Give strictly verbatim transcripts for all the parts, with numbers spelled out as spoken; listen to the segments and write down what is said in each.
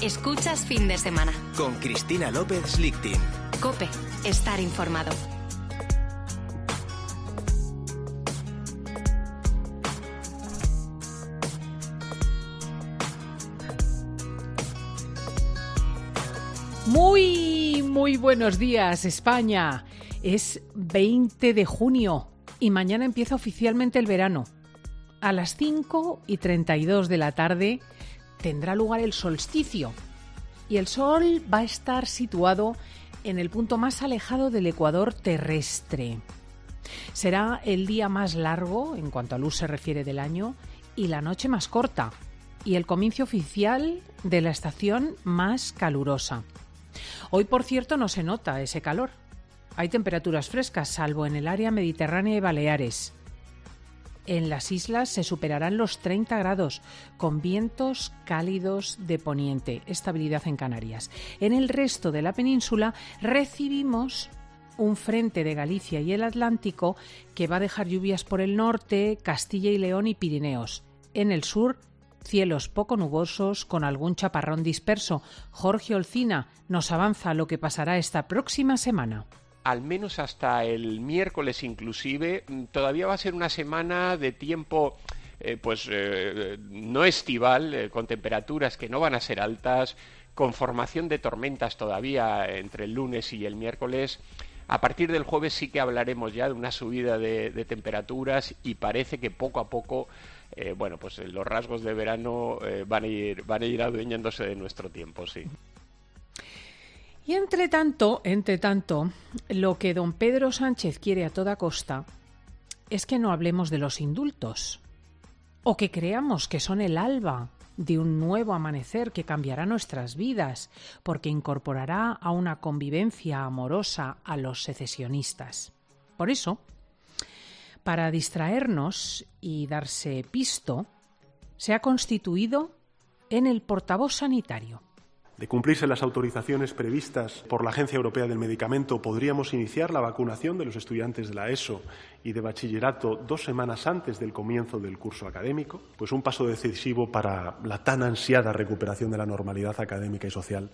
Escuchas Fin de Semana. Con Cristina López Lichting. COPE. Estar informado. Muy, muy buenos días, España. Es veinte de junio y mañana empieza oficialmente el verano. A las cinco y treinta y dos de la tarde tendrá lugar el solsticio y el sol va a estar situado en el punto más alejado del ecuador terrestre. Será el día más largo, en cuanto a luz se refiere, del año y la noche más corta y el comienzo oficial de la estación más calurosa. Hoy, por cierto, no se nota ese calor. Hay temperaturas frescas, salvo en el área mediterránea y Baleares. En las islas se superarán los treinta grados, con vientos cálidos de poniente, estabilidad en Canarias. En el resto de la península recibimos un frente de Galicia y el Atlántico que va a dejar lluvias por el norte, Castilla y León y Pirineos. En el sur, cielos poco nubosos con algún chaparrón disperso. Jorge Olcina nos avanza lo que pasará esta próxima semana. Al menos hasta el miércoles inclusive, todavía va a ser una semana de tiempo eh, pues eh, no estival, eh, con temperaturas que no van a ser altas, con formación de tormentas todavía entre el lunes y el miércoles. A partir del jueves sí que hablaremos ya de una subida de, de temperaturas y parece que poco a poco eh, bueno, pues los rasgos de verano eh, van a ir, van a ir adueñándose de nuestro tiempo, sí. Y entre tanto, entre tanto, lo que don Pedro Sánchez quiere a toda costa es que no hablemos de los indultos, o que creamos que son el alba de un nuevo amanecer que cambiará nuestras vidas, porque incorporará a una convivencia amorosa a los secesionistas. Por eso, para distraernos y darse pisto, se ha constituido en el portavoz sanitario. De cumplirse las autorizaciones previstas por la Agencia Europea del Medicamento, podríamos iniciar la vacunación de los estudiantes de la ESO y de bachillerato dos semanas antes del comienzo del curso académico, pues un paso decisivo para la tan ansiada recuperación de la normalidad académica y social.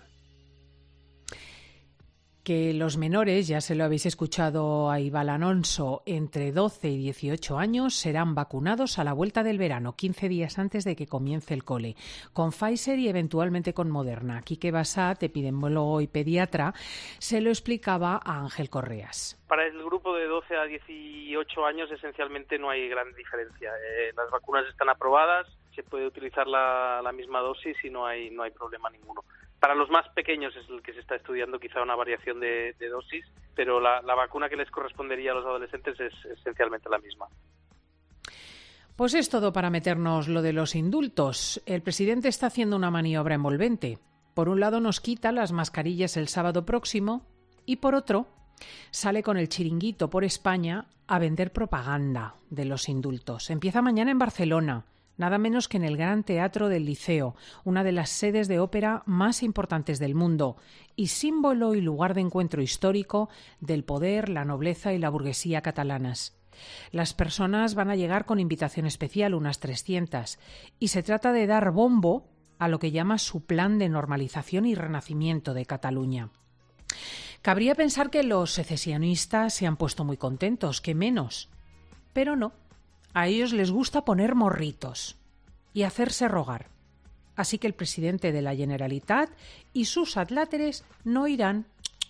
Que los menores, ya se lo habéis escuchado a Ibal Alonso, entre doce y dieciocho años serán vacunados a la vuelta del verano, quince días antes de que comience el cole, con Pfizer y eventualmente con Moderna. Quique Bassat, epidemiólogo y pediatra, se lo explicaba a Ángel Correas. Para el grupo de doce a dieciocho años esencialmente no hay gran diferencia. Eh, las vacunas están aprobadas, se puede utilizar la, la misma dosis y no hay, no hay problema ninguno. Para los más pequeños es el que se está estudiando quizá una variación de, de dosis, pero la, la vacuna que les correspondería a los adolescentes es esencialmente la misma. Pues es todo para meternos lo de los indultos. El presidente está haciendo una maniobra envolvente. Por un lado nos quita las mascarillas el sábado próximo y por otro sale con el chiringuito por España a vender propaganda de los indultos. Empieza mañana en Barcelona, nada menos que en el Gran Teatro del Liceo, una de las sedes de ópera más importantes del mundo y símbolo y lugar de encuentro histórico del poder, la nobleza y la burguesía catalanas. Las personas van a llegar con invitación especial, unas trescientas, y se trata de dar bombo a lo que llama su plan de normalización y renacimiento de Cataluña. Cabría pensar que los secesionistas se han puesto muy contentos, que menos, pero no. A ellos les gusta poner morritos y hacerse rogar. Así que el presidente de la Generalitat y sus adláteres no irán.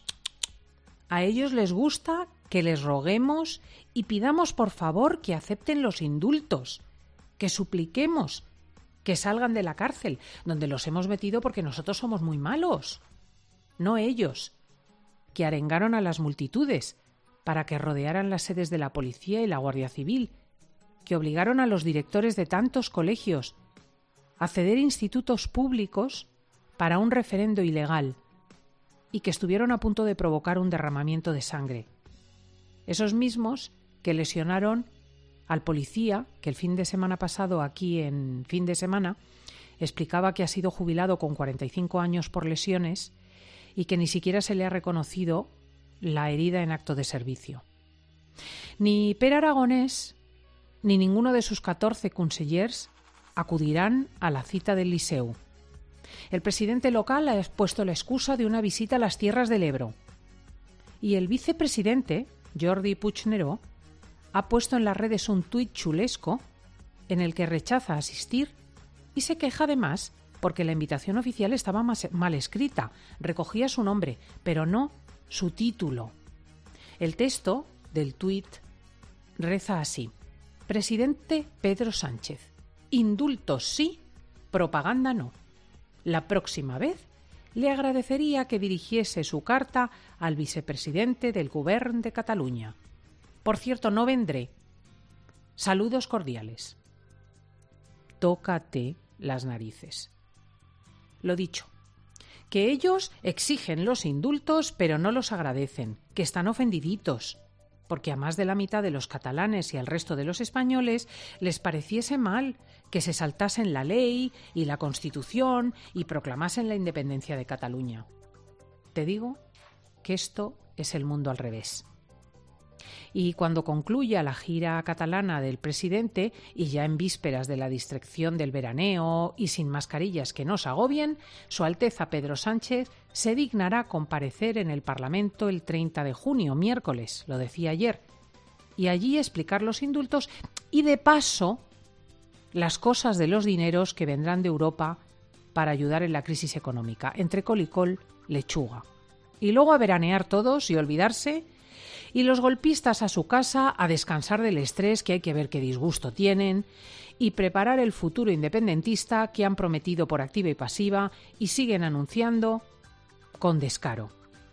A ellos les gusta que les roguemos y pidamos por favor que acepten los indultos, que supliquemos que salgan de la cárcel, donde los hemos metido porque nosotros somos muy malos. No ellos, que arengaron a las multitudes para que rodearan las sedes de la policía y la Guardia Civil, que obligaron a los directores de tantos colegios a ceder institutos públicos para un referendo ilegal y que estuvieron a punto de provocar un derramamiento de sangre. Esos mismos que lesionaron al policía que el fin de semana pasado aquí en Fin de Semana explicaba que ha sido jubilado con cuarenta y cinco años por lesiones y que ni siquiera se le ha reconocido la herida en acto de servicio. Ni Pere Aragonés ni ninguno de sus catorce consellers acudirán a la cita del Liceu. El presidente local ha puesto la excusa de una visita a las tierras del Ebro. Y el vicepresidente, Jordi Puigneró, ha puesto en las redes un tuit chulesco en el que rechaza asistir y se queja además porque la invitación oficial estaba mal escrita, recogía su nombre, pero no su título. El texto del tuit reza así: Presidente Pedro Sánchez, indultos sí, propaganda no. La próxima vez le agradecería que dirigiese su carta al vicepresidente del Govern de Cataluña. Por cierto, no vendré. Saludos cordiales. Tócate las narices. Lo dicho, que ellos exigen los indultos pero no los agradecen, que están ofendiditos, porque a más de la mitad de los catalanes y al resto de los españoles les pareciese mal que se saltasen la ley y la Constitución y proclamasen la independencia de Cataluña. Te digo que esto es el mundo al revés. Y cuando concluya la gira catalana del presidente, y ya en vísperas de la distracción del veraneo y sin mascarillas que nos agobien, Su Alteza Pedro Sánchez se dignará comparecer en el Parlamento el treinta de junio, miércoles, lo decía ayer, y allí explicar los indultos y, de paso, las cosas de los dineros que vendrán de Europa para ayudar en la crisis económica, entre col y col, lechuga. Y luego a veranear todos y olvidarse, y los golpistas a su casa a descansar del estrés, que hay que ver qué disgusto tienen, y preparar el futuro independentista que han prometido por activa y pasiva y siguen anunciando con descaro.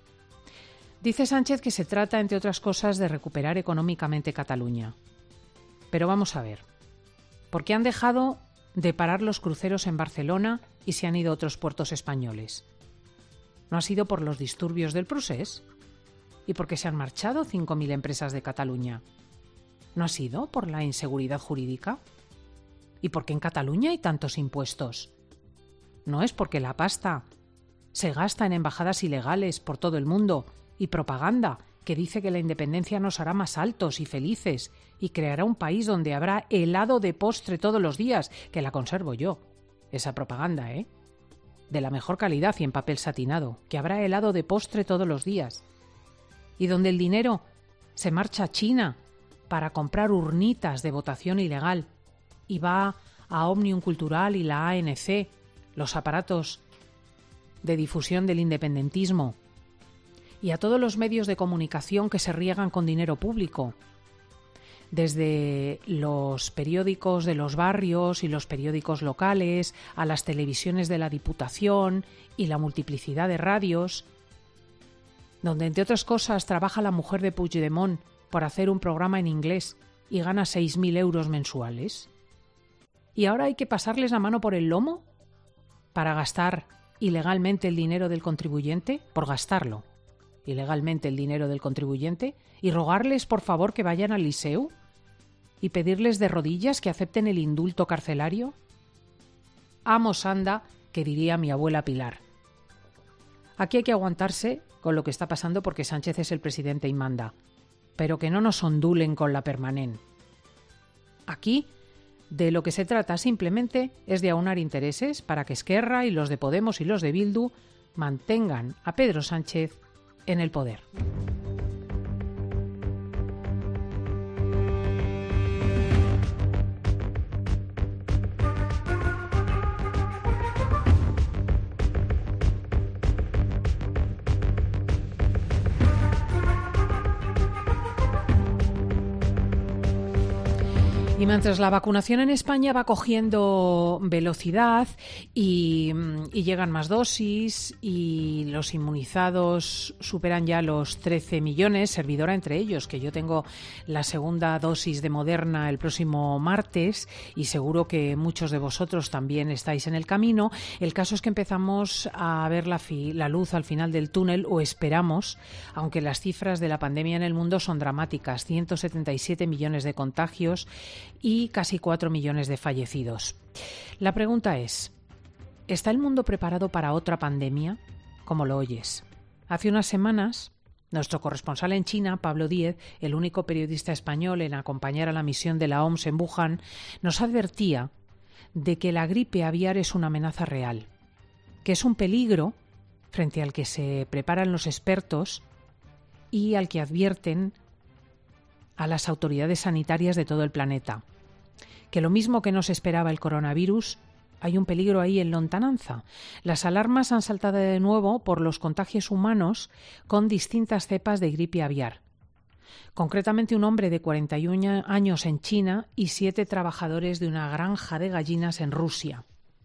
Dice Sánchez que se trata, entre otras cosas, de recuperar económicamente Cataluña. Pero vamos a ver, ¿por qué han dejado de parar los cruceros en Barcelona y se han ido a otros puertos españoles? ¿No ha sido por los disturbios del Procés? ¿Y por qué se han marchado cinco mil empresas de Cataluña? ¿No ha sido por la inseguridad jurídica? ¿Y por qué en Cataluña hay tantos impuestos? ¿No es porque la pasta se gasta en embajadas ilegales por todo el mundo y propaganda que dice que la independencia nos hará más altos y felices y creará un país donde habrá helado de postre todos los días, que la conservo yo, esa propaganda, ¿eh? De la mejor calidad y en papel satinado, que habrá helado de postre todos los días? Y donde el dinero se marcha a China para comprar urnitas de votación ilegal y va a Òmnium Cultural y la A N C, los aparatos de difusión del independentismo, y a todos los medios de comunicación que se riegan con dinero público, desde los periódicos de los barrios y los periódicos locales a las televisiones de la Diputación y la multiplicidad de radios, donde, entre otras cosas, trabaja la mujer de Puigdemont por hacer un programa en inglés y gana seis mil euros mensuales. ¿Y ahora hay que pasarles la mano por el lomo para gastar ilegalmente el dinero del contribuyente? Por gastarlo ilegalmente el dinero del contribuyente, y rogarles, por favor, que vayan al Liceu y pedirles de rodillas que acepten el indulto carcelario. Amos anda, que diría mi abuela Pilar. Aquí hay que aguantarse con lo que está pasando porque Sánchez es el presidente y manda, pero que no nos ondulen con la permanent. Aquí de lo que se trata simplemente es de aunar intereses para que Esquerra y los de Podemos y los de Bildu mantengan a Pedro Sánchez en el poder. Y mientras la vacunación en España va cogiendo velocidad y, y llegan más dosis y los inmunizados superan ya los trece millones, servidora entre ellos, que yo tengo la segunda dosis de Moderna el próximo martes y seguro que muchos de vosotros también estáis en el camino, el caso es que empezamos a ver la, fi, la luz al final del túnel, o esperamos, aunque las cifras de la pandemia en el mundo son dramáticas, ciento setenta y siete millones de contagios y casi cuatro millones de fallecidos. La pregunta es, ¿está el mundo preparado para otra pandemia? Como lo oyes. Hace unas semanas, nuestro corresponsal en China, Pablo Díez, el único periodista español en acompañar a la misión de la O M S en Wuhan, nos advertía de que la gripe aviar es una amenaza real. que es un peligro frente al que se preparan los expertos y al que advierten a las autoridades sanitarias de todo el planeta. Que lo mismo que nos esperaba el coronavirus, hay un peligro ahí en lontananza. Las alarmas han saltado de nuevo por los contagios humanos con distintas cepas de gripe aviar. Concretamente, un hombre de cuarenta y un años en China y siete trabajadores de una granja de gallinas en Rusia.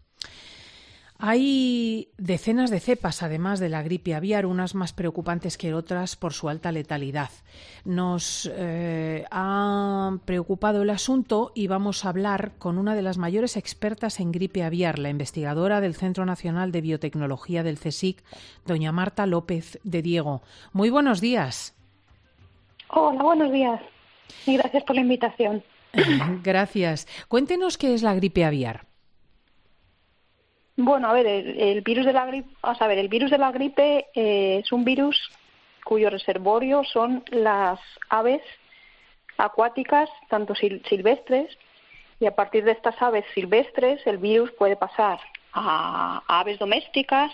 Hay decenas de cepas, además de la gripe aviar, unas más preocupantes que otras por su alta letalidad. Nos eh, ha preocupado el asunto y vamos a hablar con una de las mayores expertas en gripe aviar, la investigadora del Centro Nacional de Biotecnología del CSIC, doña Marta López de Diego. Muy buenos días. Hola, buenos días y gracias por la invitación. Gracias. Cuéntenos qué es la gripe aviar. Bueno, a ver, el, el virus de la gripe, a ver, el virus de la gripe eh, es un virus cuyo reservorio son las aves acuáticas, tanto sil- silvestres, y a partir de estas aves silvestres el virus puede pasar a, a aves domésticas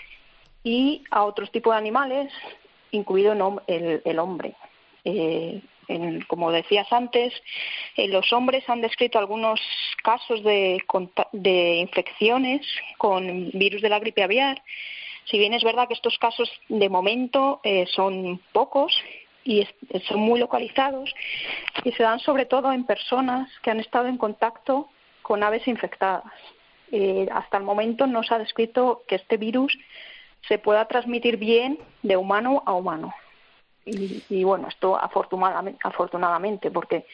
y a otros tipos de animales, incluido el, el, el hombre. Eh, en, como decías antes, eh, los hombres han descrito algunos casos de, de infecciones con virus de la gripe aviar. Si bien es verdad que estos casos de momento eh, son pocos y es, son muy localizados y se dan sobre todo en personas que han estado en contacto con aves infectadas. Eh, hasta el momento no se ha descrito que este virus se pueda transmitir bien de humano a humano. Y, y bueno, esto afortunadamente, afortunadamente porque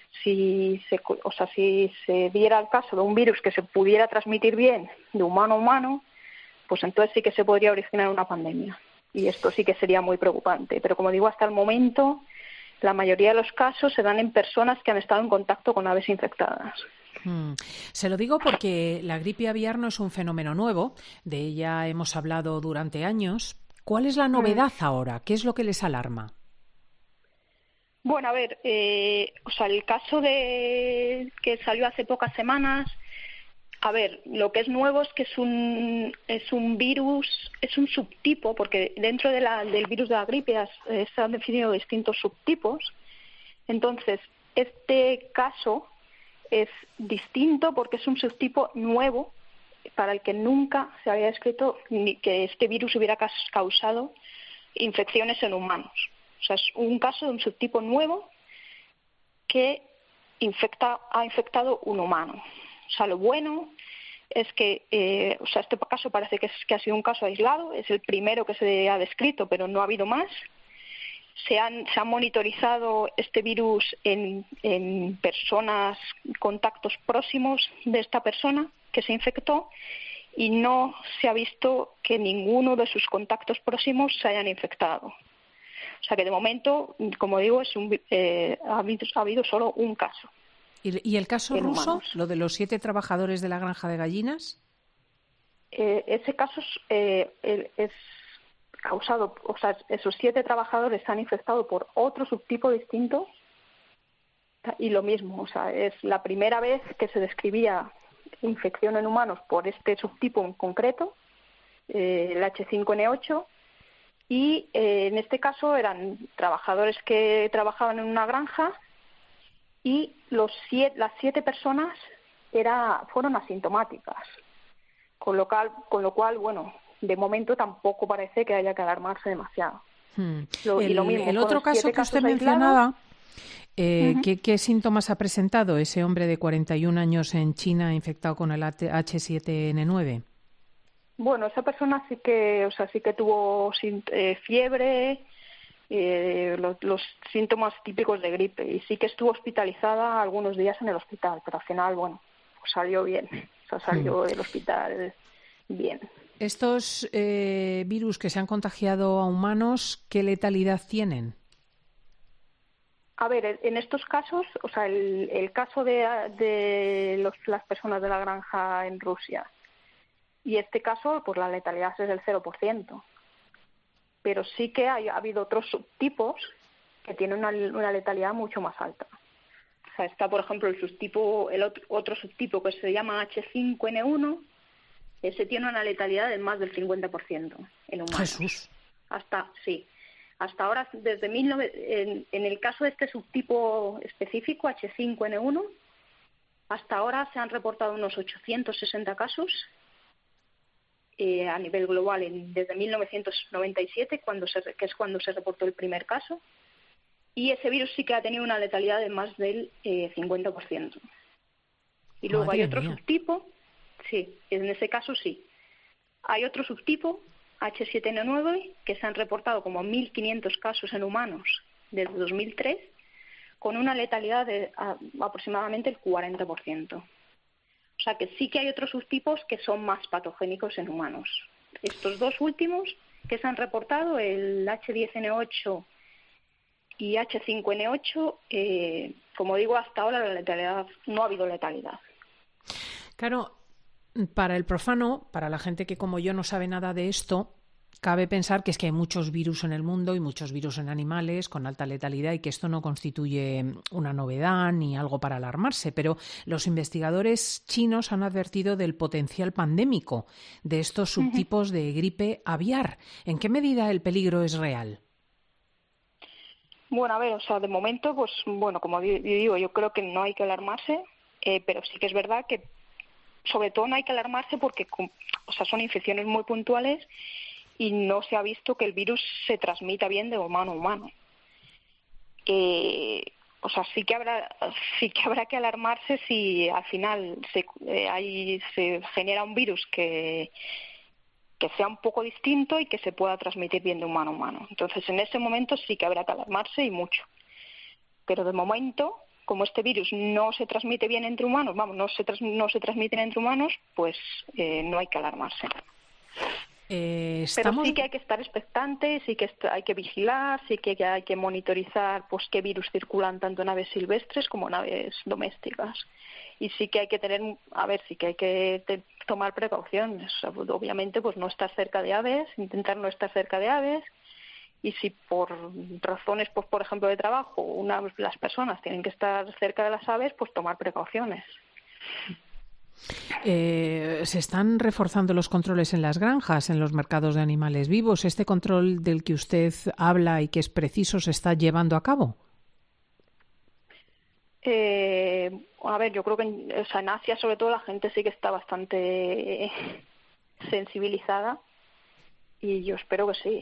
si se, o sea, si se diera el caso de un virus que se pudiera transmitir bien de humano a humano, pues entonces sí que se podría originar una pandemia. Y esto sí que sería muy preocupante. Pero como digo, hasta el momento, la mayoría de los casos se dan en personas que han estado en contacto con aves infectadas. Hmm. Se lo digo porque la gripe aviar no es un fenómeno nuevo. De ella hemos hablado durante años. ¿Cuál es la novedad ahora? ¿Qué es lo que les alarma? Bueno, a ver, eh, o sea, el caso de que salió hace pocas semanas, a ver, lo que es nuevo es que es un es un virus, es un subtipo, porque dentro de la, del virus de la gripe eh, se han definido distintos subtipos. Entonces, este caso es distinto porque es un subtipo nuevo para el que nunca se había descrito ni que este virus hubiera causado infecciones en humanos. O sea, es un caso de un subtipo nuevo que infecta, ha infectado un humano. O sea, lo bueno es que, eh, o sea, este caso parece que, es, que ha sido un caso aislado, es el primero que se ha descrito, pero no ha habido más. Se han, se ha monitorizado este virus en, en personas, contactos próximos de esta persona que se infectó y no se ha visto que ninguno de sus contactos próximos se hayan infectado. O sea que de momento, como digo, es un, eh, ha, habido, ha habido solo un caso. ¿Y, y el caso ruso, humanos. lo de los siete trabajadores de la granja de gallinas? Eh, ese caso es, eh, es causado, o sea, esos siete trabajadores se han infectado por otro subtipo distinto y lo mismo, o sea, es la primera vez que se describía infección en humanos por este subtipo en concreto, eh, el hache cinco ene ocho, y eh, en este caso eran trabajadores que trabajaban en una granja y los siete, las siete personas era, fueron asintomáticas, con lo cual, con lo cual, bueno, de momento tampoco parece que haya que alarmarse demasiado. Hmm. Lo, el, y lo mismo, el otro caso que usted mencionaba, eh, uh-huh. ¿qué, ¿qué síntomas ha presentado ese hombre de cuarenta y un años en China infectado con el hache siete ene nueve? Bueno, esa persona sí que, o sea, sí que tuvo eh, fiebre, eh, los, los síntomas típicos de gripe y sí que estuvo hospitalizada algunos días en el hospital, pero al final, bueno, pues salió bien, o sea, salió del hospital bien. Estos eh, virus que se han contagiado a humanos, ¿qué letalidad tienen? A ver, en estos casos, o sea, el, el caso de, de los, las personas de la granja en Rusia y este caso, pues la letalidad es del cero por ciento. Pero sí que hay, ha habido otros subtipos que tienen una, una letalidad mucho más alta. O sea, está, por ejemplo, el subtipo, el otro, otro subtipo que se llama hache cinco ene uno, ese tiene una letalidad de más del cincuenta por ciento en humanos. Jesús. Hasta, sí. Hasta ahora, desde mil novecientos, en, en el caso de este subtipo específico, hache cinco ene uno, hasta ahora se han reportado unos ochocientos sesenta casos eh, a nivel global en, desde mil novecientos noventa y siete, cuando se, que es cuando se reportó el primer caso, y ese virus sí que ha tenido una letalidad de más del eh, cincuenta por ciento. Y luego Madre hay otro mía. subtipo, sí, en ese caso sí. Hay otro subtipo, hache siete ene nueve, que se han reportado como mil quinientos casos en humanos desde dos mil tres, con una letalidad de a, aproximadamente el cuarenta por ciento. O sea que sí que hay otros subtipos que son más patogénicos en humanos. Estos dos últimos que se han reportado, el hache diez ene ocho y hache cinco ene ocho, eh, como digo, hasta ahora la letalidad, no ha habido letalidad. Claro, para el profano, para la gente que como yo no sabe nada de esto, cabe pensar que es que hay muchos virus en el mundo y muchos virus en animales con alta letalidad y que esto no constituye una novedad ni algo para alarmarse, pero los investigadores chinos han advertido del potencial pandémico de estos subtipos de gripe aviar. ¿En qué medida el peligro es real? Bueno, a ver, o sea, de momento, pues, bueno, como digo, yo creo que no hay que alarmarse, eh, pero sí que es verdad que sobre todo no hay que alarmarse porque, o sea, son infecciones muy puntuales y no se ha visto que el virus se transmita bien de humano a humano. Eh, o sea, sí que habrá, sí que habrá que alarmarse si al final se, eh, hay, se genera un virus que, que sea un poco distinto y que se pueda transmitir bien de humano a humano. Entonces, en ese momento sí que habrá que alarmarse y mucho. Pero de momento, como este virus no se transmite bien entre humanos, vamos, no se, tras, no se transmiten entre humanos, pues eh, no hay que alarmarse. Eh, estamos... Pero sí que hay que estar expectantes, sí que hay que vigilar, sí que hay que monitorizar pues qué virus circulan tanto en aves silvestres como en aves domésticas. Y sí que hay que tener, a ver, sí que hay que te, tomar precauciones. O sea, pues, obviamente, pues no estar cerca de aves, intentar no estar cerca de aves. Y si por razones, pues por ejemplo, de trabajo, una, las personas tienen que estar cerca de las aves, pues tomar precauciones. Eh, ¿Se están reforzando los controles en las granjas, en los mercados de animales vivos? ¿Este control del que usted habla y que es preciso se está llevando a cabo? Eh, a ver, yo creo que en, o sea, en Asia, sobre todo, la gente sí que está bastante sensibilizada y yo espero que sí.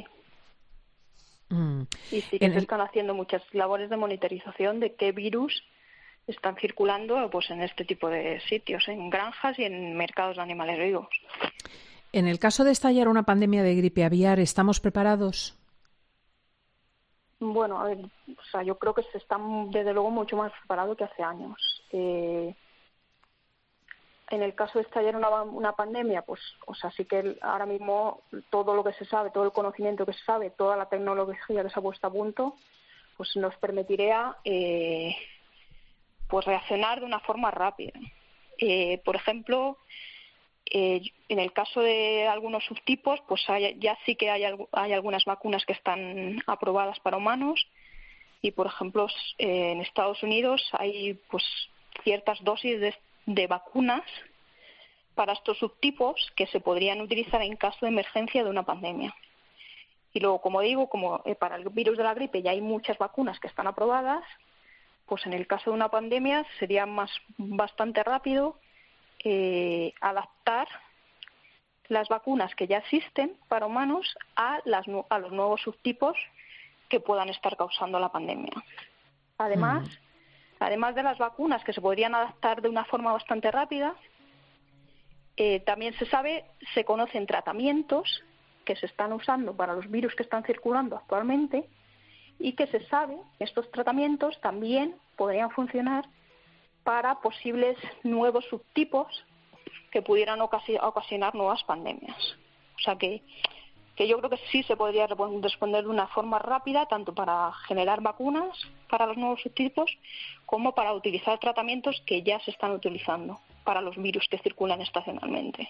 Mm. Y sí que en se el... están haciendo muchas labores de monitorización de qué virus están circulando pues en este tipo de sitios, en granjas y en mercados de animales vivos. En el caso de estallar una pandemia de gripe aviar, ¿estamos preparados? Bueno, a ver, o sea, yo creo que se están desde luego mucho más preparados que hace años. Eh, en el caso de estallar una, una pandemia, pues, o sea, sí que ahora mismo todo lo que se sabe, todo el conocimiento que se sabe, toda la tecnología que se ha puesto a punto, pues nos permitiría eh, pues reaccionar de una forma rápida. Eh, por ejemplo, eh, en el caso de algunos subtipos, pues hay, ya sí que hay, hay algunas vacunas que están aprobadas para humanos y, por ejemplo, eh, en Estados Unidos hay pues ciertas dosis de, de vacunas para estos subtipos que se podrían utilizar en caso de emergencia de una pandemia. Y luego, como digo, como eh, para el virus de la gripe ya hay muchas vacunas que están aprobadas, pues en el caso de una pandemia sería más bastante rápido eh, adaptar las vacunas que ya existen para humanos a, las, a los nuevos subtipos que puedan estar causando la pandemia. Además, mm. además de las vacunas que se podrían adaptar de una forma bastante rápida, eh, también se sabe, se conocen tratamientos que se están usando para los virus que están circulando actualmente y que se sabe que estos tratamientos también podrían funcionar para posibles nuevos subtipos que pudieran ocasi- ocasionar nuevas pandemias. O sea que, que yo creo que sí se podría responder de una forma rápida, tanto para generar vacunas para los nuevos subtipos como para utilizar tratamientos que ya se están utilizando para los virus que circulan estacionalmente.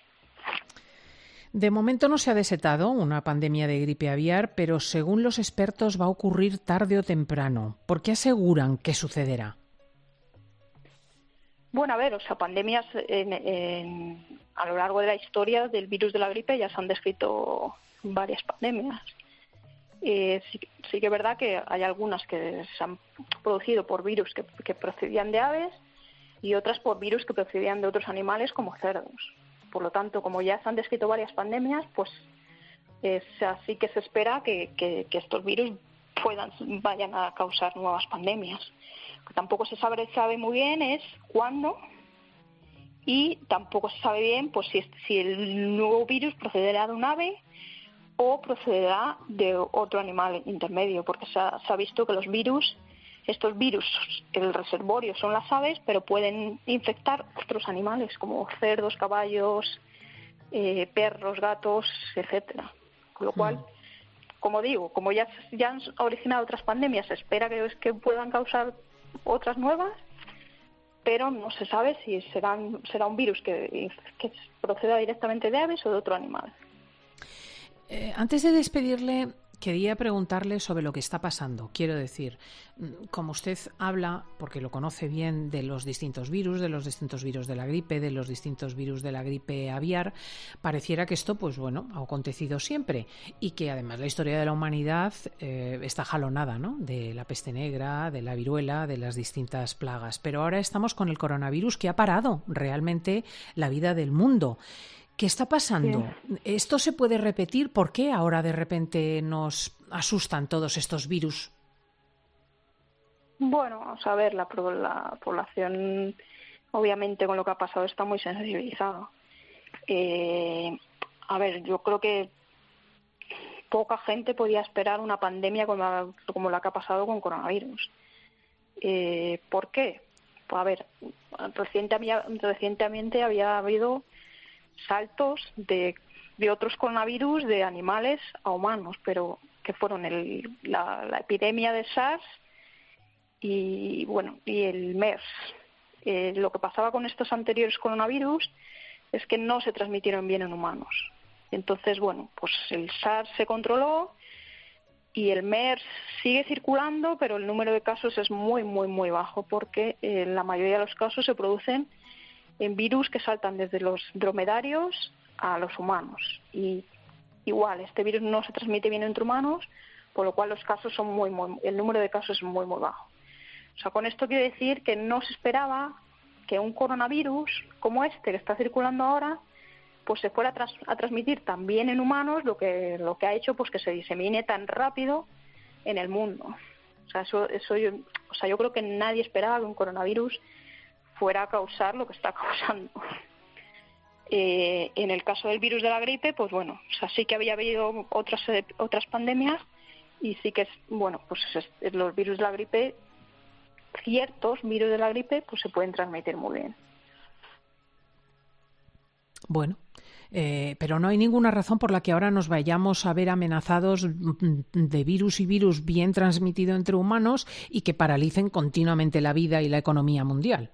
De momento no se ha desatado una pandemia de gripe aviar, pero según los expertos va a ocurrir tarde o temprano. ¿Por qué aseguran que sucederá? Bueno, a ver, o sea, pandemias en, en, a lo largo de la historia del virus de la gripe ya se han descrito varias pandemias. Eh, sí, sí que es verdad que hay algunas que se han producido por virus que, que procedían de aves y otras por virus que procedían de otros animales como cerdos. Por lo tanto, como ya se han descrito varias pandemias, pues es así que se espera que, que, que estos virus puedan vayan a causar nuevas pandemias. Lo que tampoco se sabe, sabe muy bien es cuándo, y tampoco se sabe bien pues si, si el nuevo virus procederá de un ave o procederá de otro animal intermedio, porque se ha, se ha visto que los virus, estos virus, el reservorio son las aves, pero pueden infectar otros animales como cerdos, caballos, eh, perros, gatos, etcétera. Con lo cual, mm. como digo, como ya, ya han originado otras pandemias, se espera que, que puedan causar otras nuevas, pero no se sabe si serán, será un virus que, que proceda directamente de aves o de otro animal. Eh, antes de despedirle, quería preguntarle sobre lo que está pasando. Quiero decir, como usted habla, porque lo conoce bien, de los distintos virus, de los distintos virus de la gripe, de los distintos virus de la gripe aviar, pareciera que esto, pues bueno, ha acontecido siempre y que además la historia de la humanidad eh, está jalonada, ¿no? De la peste negra, de la viruela, de las distintas plagas. Pero ahora estamos con el coronavirus que ha parado realmente la vida del mundo. ¿Qué está pasando? Sí. ¿Esto se puede repetir? ¿Por qué ahora de repente nos asustan todos estos virus? Bueno, vamos a ver, la, la población obviamente con lo que ha pasado está muy sensibilizada. Eh, a ver, yo creo que poca gente podía esperar una pandemia como la, como la que ha pasado con coronavirus. Eh, ¿Por qué? Pues a ver, reciente había, recientemente había habido saltos de, de otros coronavirus de animales a humanos, pero que fueron el, la, la epidemia de SARS y bueno y el MERS. Eh, lo que pasaba con estos anteriores coronavirus es que no se transmitieron bien en humanos. Entonces, bueno, pues el SARS se controló y el MERS sigue circulando, pero el número de casos es muy, muy, muy bajo porque en eh, la mayoría de los casos se producen en virus que saltan desde los dromedarios a los humanos. Y igual, este virus no se transmite bien entre humanos, por lo cual los casos son muy, muy, el número de casos es muy, muy bajo. O sea, con esto quiero decir que no se esperaba que un coronavirus como este que está circulando ahora, pues se fuera a, tras, a transmitir también en humanos, lo que lo que ha hecho pues que se disemine tan rápido en el mundo. O sea, eso, eso yo, o sea, yo creo que nadie esperaba que un coronavirus fuera a causar lo que está causando. Eh, en el caso del virus de la gripe, pues bueno, o sea, sí que había habido otras otras pandemias y sí que es, bueno, pues es, es los virus de la gripe, ciertos virus de la gripe, pues se pueden transmitir muy bien. Bueno, eh, pero no hay ninguna razón por la que ahora nos vayamos a ver amenazados de virus y virus bien transmitido entre humanos y que paralicen continuamente la vida y la economía mundial.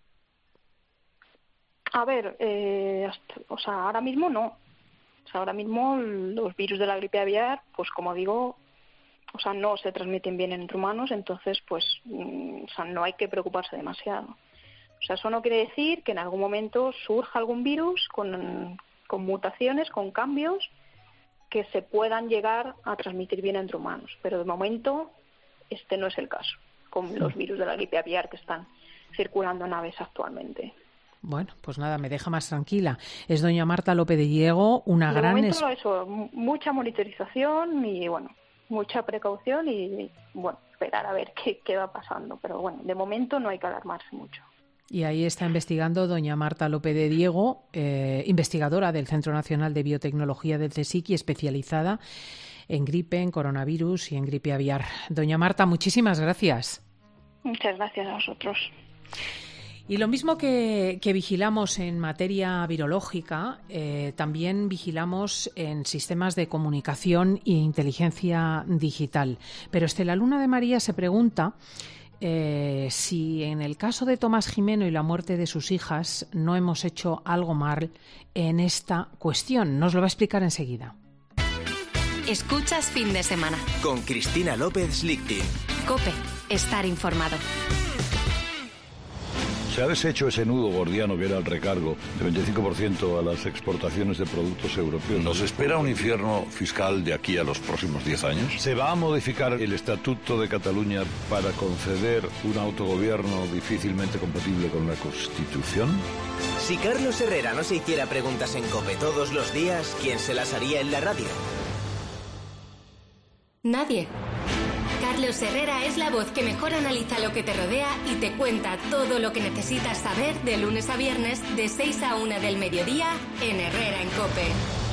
A ver, eh, hasta, o sea, ahora mismo no. O sea, ahora mismo los virus de la gripe aviar, pues como digo, o sea, no se transmiten bien entre humanos, entonces, pues, mm, o sea, no hay que preocuparse demasiado. O sea, eso no quiere decir que en algún momento surja algún virus con, con mutaciones, con cambios, que se puedan llegar a transmitir bien entre humanos. Pero de momento, este no es el caso, con los virus de la gripe aviar que están circulando en aves actualmente. Bueno, pues nada, me deja más tranquila. Es doña Marta López de Diego, una de gran... De momento eso, mucha monitorización y, bueno, mucha precaución y, bueno, esperar a ver qué, qué va pasando. Pero, bueno, de momento no hay que alarmarse mucho. Y ahí está investigando doña Marta López de Diego, eh, investigadora del Centro Nacional de Biotecnología del CSIC y especializada en gripe, en coronavirus y en gripe aviar. Doña Marta, muchísimas gracias. Muchas gracias a vosotros. Y lo mismo que, que vigilamos en materia virológica, eh, también vigilamos en sistemas de comunicación e inteligencia digital. Pero Estela Luna de María se pregunta eh, si en el caso de Tomás Jimeno y la muerte de sus hijas no hemos hecho algo mal en esta cuestión. Nos lo va a explicar enseguida. Escuchas Fin de Semana. Con Cristina López Lichting. COPE. Estar informado. Se ha deshecho ese nudo gordiano que era el recargo de veinticinco por ciento a las exportaciones de productos europeos. ¿Nos espera un infierno fiscal de aquí a los próximos diez años? ¿Se va a modificar el Estatuto de Cataluña para conceder un autogobierno difícilmente compatible con la Constitución? Si Carlos Herrera no se hiciera preguntas en COPE todos los días, ¿quién se las haría en la radio? Nadie. Carlos Herrera es la voz que mejor analiza lo que te rodea y te cuenta todo lo que necesitas saber de lunes a viernes de seis a una del mediodía en Herrera en COPE.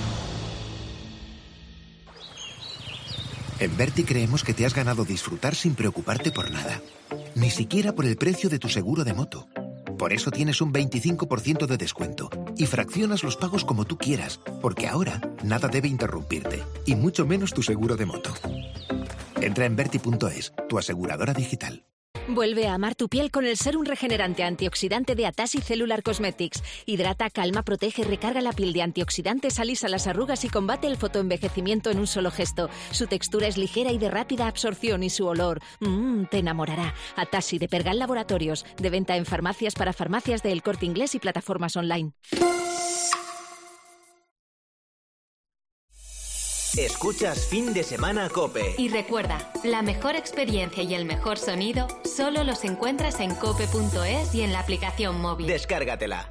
En Berti creemos que te has ganado disfrutar sin preocuparte por nada. Ni siquiera por el precio de tu seguro de moto. Por eso tienes un veinticinco por ciento de descuento y fraccionas los pagos como tú quieras, porque ahora nada debe interrumpirte, y mucho menos tu seguro de moto. Entra en Berti punto es, tu aseguradora digital. Vuelve a amar tu piel con el sérum regenerante antioxidante de Atassi Cellular Cosmetics. Hidrata, calma, protege y recarga la piel de antioxidantes, alisa las arrugas y combate el fotoenvejecimiento en un solo gesto. Su textura es ligera y de rápida absorción y su olor, mmm, te enamorará. Atassi de Pergal Laboratorios, de venta en farmacias para farmacias de El Corte Inglés y plataformas online. Escuchas Fin de Semana COPE. Y recuerda, la mejor experiencia y el mejor sonido solo los encuentras en cope punto es y en la aplicación móvil. Descárgatela.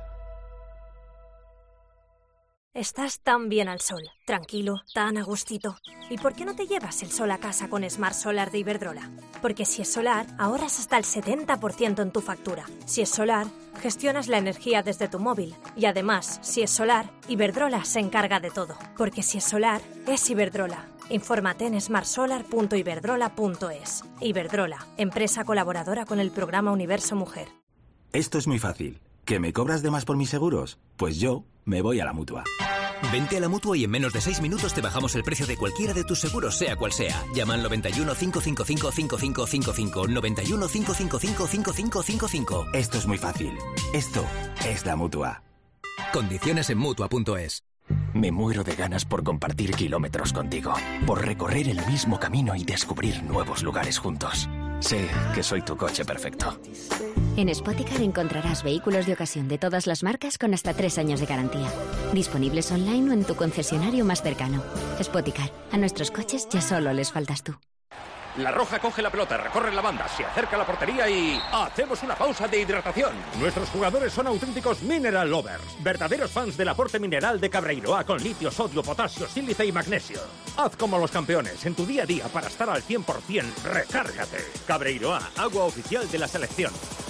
Estás tan bien al sol, tranquilo, tan a gustito. ¿Y por qué no te llevas el sol a casa con Smart Solar de Iberdrola? Porque si es solar, ahorras hasta el setenta por ciento en tu factura. Si es solar, gestionas la energía desde tu móvil. Y además, si es solar, Iberdrola se encarga de todo. Porque si es solar, es Iberdrola. Infórmate en smart solar punto iberdrola punto es. Iberdrola, empresa colaboradora con el programa Universo Mujer. Esto es muy fácil. ¿Que me cobras de más por mis seguros? Pues yo me voy a la Mutua. Vente a la Mutua y en menos de seis minutos te bajamos el precio de cualquiera de tus seguros, sea cual sea. Llama al noventa y uno, cinco cinco cinco, cinco cinco cinco cinco, noventa y uno, cinco cinco cinco, cinco cinco cinco cinco. Esto es muy fácil. Esto es la Mutua. Condiciones en Mutua punto es. Me muero de ganas por compartir kilómetros contigo, por recorrer el mismo camino y descubrir nuevos lugares juntos. Sé que soy tu coche perfecto. En Spoticar encontrarás vehículos de ocasión de todas las marcas con hasta tres años de garantía. Disponibles online o en tu concesionario más cercano. Spoticar, a nuestros coches ya solo les faltas tú. La Roja coge la pelota, recorre la banda, se acerca a la portería y... ¡hacemos una pausa de hidratación! Nuestros jugadores son auténticos mineral lovers, verdaderos fans del aporte mineral de Cabreiroa con litio, sodio, potasio, sílice y magnesio. Haz como los campeones en tu día a día para estar al cien por ciento. ¡Recárgate! Cabreiroa, agua oficial de la selección.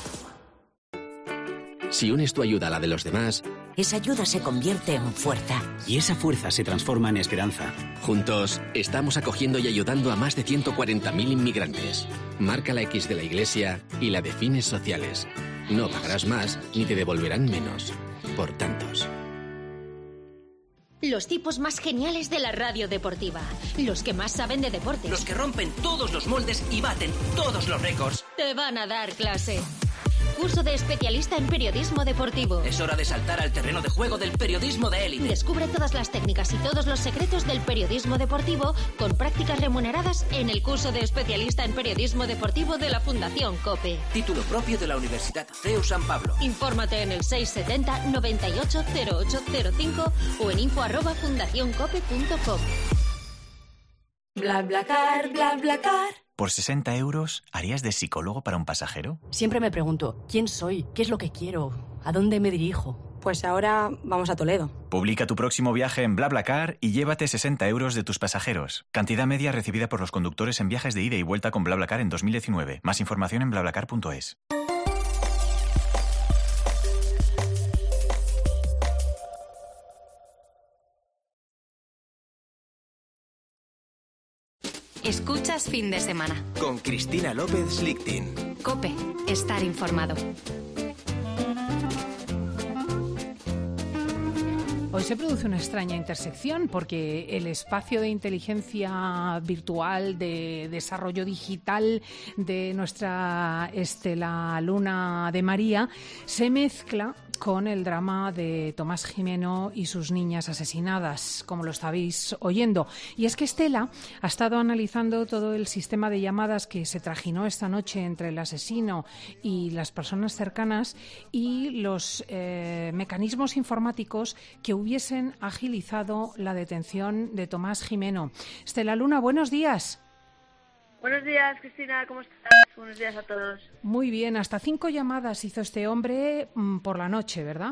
Si unes tu ayuda a la de los demás... esa ayuda se convierte en fuerza. Y esa fuerza se transforma en esperanza. Juntos, estamos acogiendo y ayudando a más de ciento cuarenta mil inmigrantes. Marca la X de la Iglesia y la de fines sociales. No pagarás más ni te devolverán menos. Por tantos. Los tipos más geniales de la radio deportiva. Los que más saben de deportes. Los que rompen todos los moldes y baten todos los récords. Te van a dar clase. Curso de especialista en periodismo deportivo. Es hora de saltar al terreno de juego del periodismo de élite. Descubre todas las técnicas y todos los secretos del periodismo deportivo con prácticas remuneradas en el curso de especialista en periodismo deportivo de la Fundación COPE. Título propio de la Universidad C E U San Pablo. Infórmate en el seiscientos setenta, noventa y ocho, cero ocho cero cinco o en info arroba fundacioncope punto com. BlaBlaCar, BlaBlaCar. ¿Por sesenta euros harías de psicólogo para un pasajero? Siempre me pregunto, ¿quién soy? ¿Qué es lo que quiero? ¿A dónde me dirijo? Pues ahora vamos a Toledo. Publica tu próximo viaje en BlaBlaCar y llévate sesenta euros de tus pasajeros. Cantidad media recibida por los conductores en viajes de ida y vuelta con BlaBlaCar en dos mil diecinueve. Más información en blablacar punto es. Escuchas Fin de Semana. Con Cristina López Lichtin. COPE. Estar informado. Hoy se produce una extraña intersección porque el espacio de inteligencia virtual, de desarrollo digital de nuestra Estela Luna de María se mezcla con el drama de Tomás Jimeno y sus niñas asesinadas, como lo estabais oyendo. Y es que Estela ha estado analizando todo el sistema de llamadas que se trajinó esta noche entre el asesino y las personas cercanas y los eh, mecanismos informáticos que hubiesen agilizado la detención de Tomás Jimeno. Estela Luna, buenos días. Buenos días, Cristina, ¿cómo estás? Buenos días a todos. Muy bien, hasta cinco llamadas hizo este hombre mmm, por la noche, ¿verdad?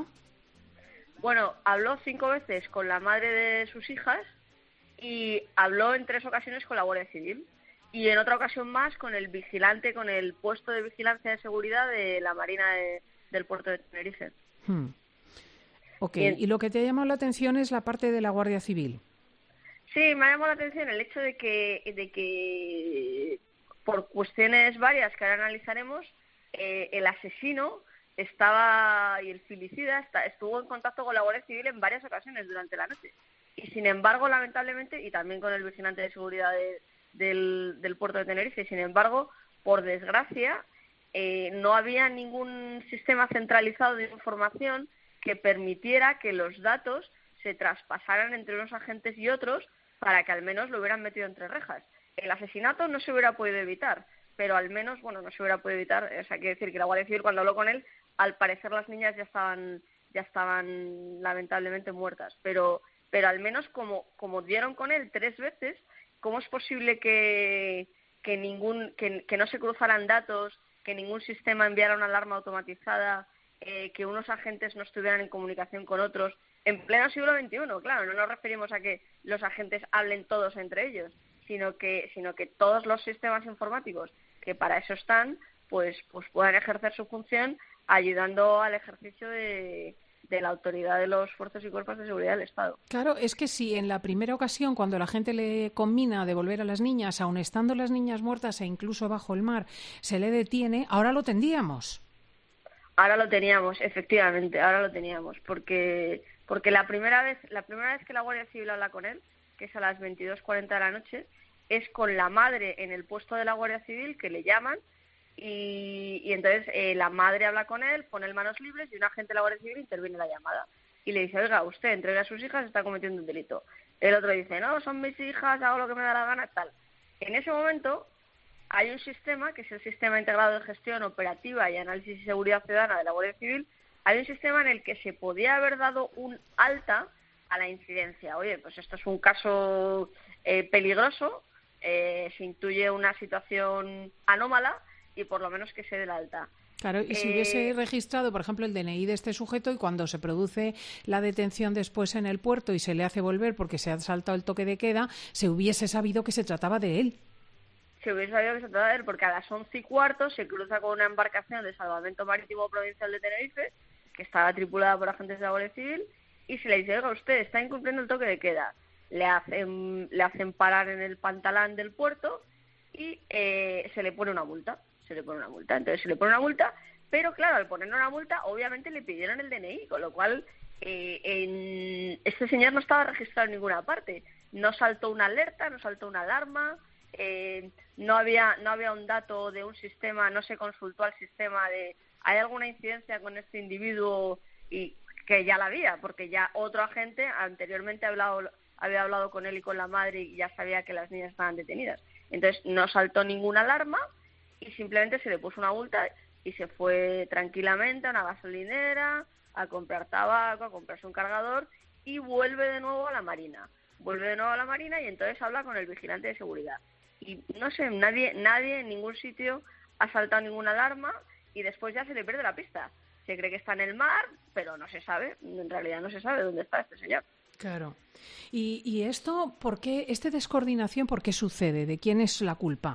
Bueno, habló cinco veces con la madre de sus hijas y habló en tres ocasiones con la Guardia Civil y en otra ocasión más con el vigilante, con el puesto de vigilancia de seguridad de la Marina de, del puerto de Tenerife. Hmm. Ok, Bien. Y lo que te ha llamado la atención es la parte de la Guardia Civil. Sí, me ha llamado la atención el hecho de que, de que por cuestiones varias que ahora analizaremos, eh, el asesino estaba y el filicida está, estuvo en contacto con la Guardia Civil en varias ocasiones durante la noche. Y sin embargo, lamentablemente, y también con el vigilante de seguridad de, del, del puerto de Tenerife, y sin embargo, por desgracia, eh, no había ningún sistema centralizado de información que permitiera que los datos se traspasaran entre unos agentes y otros para que al menos lo hubieran metido entre rejas. El asesinato no se hubiera podido evitar, pero al menos, bueno, no se hubiera podido evitar, o sea, quiere decir que la Guardia Civil cuando habló con él, al parecer las niñas ya estaban ya estaban lamentablemente muertas, pero pero al menos como como dieron con él tres veces, ¿cómo es posible que que ningún que, que no se cruzaran datos, que ningún sistema enviara una alarma automatizada, eh, que unos agentes no estuvieran en comunicación con otros? En pleno siglo veintiuno, claro, no nos referimos a que los agentes hablen todos entre ellos, sino que sino que todos los sistemas informáticos que para eso están, pues pues puedan ejercer su función ayudando al ejercicio de, de la autoridad de los fuerzas y cuerpos de seguridad del Estado. Claro, es que si en la primera ocasión, cuando la gente le conmina a devolver a las niñas, aun estando las niñas muertas e incluso bajo el mar, se le detiene, ahora lo tendríamos. Ahora lo teníamos, efectivamente, ahora lo teníamos, porque porque la primera vez la primera vez que la Guardia Civil habla con él, que es a las veintidós cuarenta de la noche, es con la madre en el puesto de la Guardia Civil, que le llaman, y, y entonces eh, la madre habla con él, pone manos libres y un agente de la Guardia Civil interviene en la llamada y le dice, oiga, usted entrega a sus hijas, está cometiendo un delito. El otro dice, no, son mis hijas, hago lo que me da la gana, tal. En ese momento hay un sistema, que es el Sistema Integrado de Gestión Operativa y Análisis y Seguridad Ciudadana de la Guardia Civil, hay un sistema en el que se podía haber dado un alta a la incidencia. Oye, pues esto es un caso eh, peligroso, eh, se intuye una situación anómala y por lo menos que se dé la alta. Claro, y si eh, hubiese registrado, por ejemplo, el D N I de este sujeto y cuando se produce la detención después en el puerto y se le hace volver porque se ha saltado el toque de queda, se hubiese sabido que se trataba de él. Se hubiese sabido que se trataba de él porque a las once y cuarto se cruza con una embarcación de Salvamento Marítimo Provincial de Tenerife que estaba tripulada por agentes de la Guardia Civil y se le dice, oiga, usted está incumpliendo el toque de queda. Le hacen, le hacen parar en el pantalán del puerto y eh, se le pone una multa. Se le pone una multa. Entonces se le pone una multa, pero claro, al poner una multa, obviamente le pidieron el D N I, con lo cual eh, en... este señor no estaba registrado en ninguna parte. No saltó una alerta, no saltó una alarma, eh, no había no había un dato de un sistema, no se consultó al sistema de ¿hay alguna incidencia con este individuo? Y que ya la había, porque ya otro agente anteriormente había hablado, había hablado con él y con la madre y ya sabía que las niñas estaban detenidas. Entonces no saltó ninguna alarma y simplemente se le puso una multa y se fue tranquilamente a una gasolinera a comprar tabaco, a comprarse un cargador y vuelve de nuevo a la Marina. Vuelve de nuevo a la Marina y entonces habla con el vigilante de seguridad. Y no sé, nadie, nadie en ningún sitio ha saltado ninguna alarma y después ya se le pierde la pista. Se cree que está en el mar, pero no se sabe, en realidad no se sabe dónde está este señor. Claro. ¿Y, y esto, por qué, esta descoordinación, por qué sucede? ¿De quién es la culpa?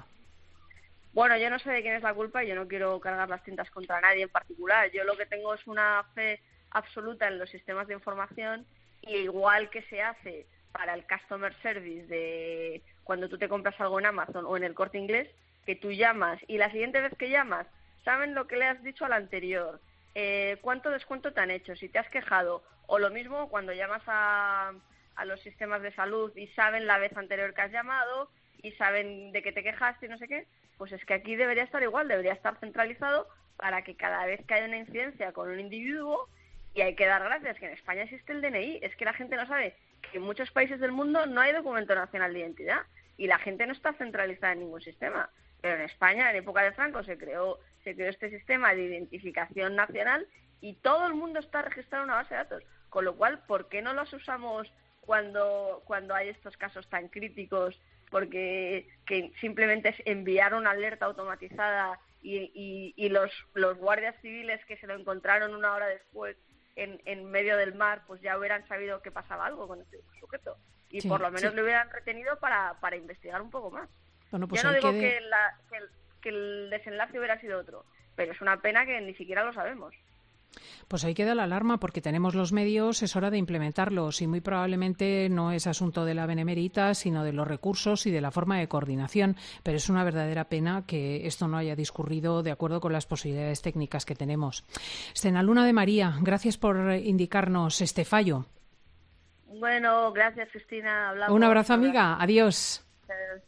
Bueno, yo no sé de quién es la culpa y yo no quiero cargar las tintas contra nadie en particular. Yo lo que tengo es una fe absoluta en los sistemas de información y igual que se hace para el customer service de cuando tú te compras algo en Amazon o en el Corte Inglés, que tú llamas y la siguiente vez que llamas saben lo que le has dicho al anterior, eh, ¿cuánto descuento te han hecho? Si te has quejado. O lo mismo cuando llamas a, a los sistemas de salud y saben la vez anterior que has llamado y saben de que te quejaste y no sé qué, pues es que aquí debería estar igual, debería estar centralizado para que cada vez que haya una incidencia con un individuo, y hay que dar gracias que en España existe el D N I, es que la gente no sabe que en muchos países del mundo no hay documento nacional de identidad y la gente no está centralizada en ningún sistema. Pero en España, en época de Franco, se creó, se creó este sistema de identificación nacional y todo el mundo está registrado en una base de datos. Con lo cual, ¿por qué no los usamos cuando, cuando hay estos casos tan críticos? Porque que simplemente es enviar una alerta automatizada y, y, y los, los guardias civiles que se lo encontraron una hora después en, en medio del mar, pues ya hubieran sabido que pasaba algo con este sujeto. Y sí, por lo menos sí. lo hubieran retenido para, para investigar un poco más. Bueno, pues Yo no digo que, de... que, la, que, el, que el desenlace hubiera sido otro, pero es una pena que ni siquiera lo sabemos. Pues ahí queda la alarma porque tenemos los medios, es hora de implementarlos y muy probablemente no es asunto de la benemérita, sino de los recursos y de la forma de coordinación. Pero es una verdadera pena que esto no haya discurrido de acuerdo con las posibilidades técnicas que tenemos. Estena Luna de María, gracias por indicarnos este fallo. Bueno, gracias Cristina. Hablamos. Un abrazo, amiga. Adiós. Adiós.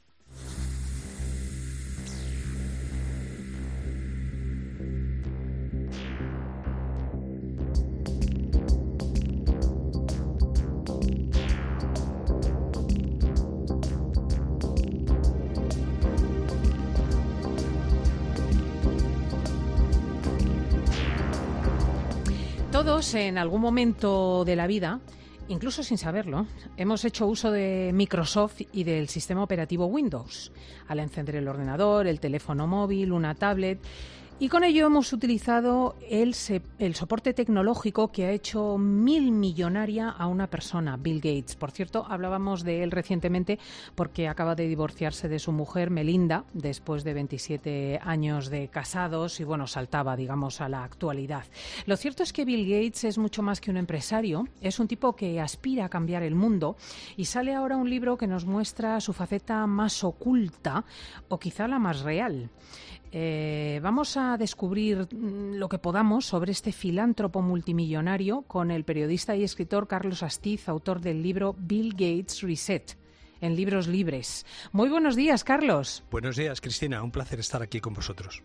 Todos en algún momento de la vida, incluso sin saberlo, hemos hecho uso de Microsoft y del sistema operativo Windows al encender el ordenador, el teléfono móvil, una tablet. Y con ello hemos utilizado el, el soporte tecnológico que ha hecho mil millonaria a una persona, Bill Gates. Por cierto, hablábamos de él recientemente porque acaba de divorciarse de su mujer, Melinda, después de veintisiete años de casados y, bueno, saltaba, digamos, a la actualidad. Lo cierto es que Bill Gates es mucho más que un empresario, es un tipo que aspira a cambiar el mundo y sale ahora un libro que nos muestra su faceta más oculta o quizá la más real. Eh, vamos a descubrir lo que podamos sobre este filántropo multimillonario con el periodista y escritor Carlos Astiz, autor del libro Bill Gates Reset, en Libros Libres. Muy buenos días, Carlos. Buenos días, Cristina. Un placer estar aquí con vosotros.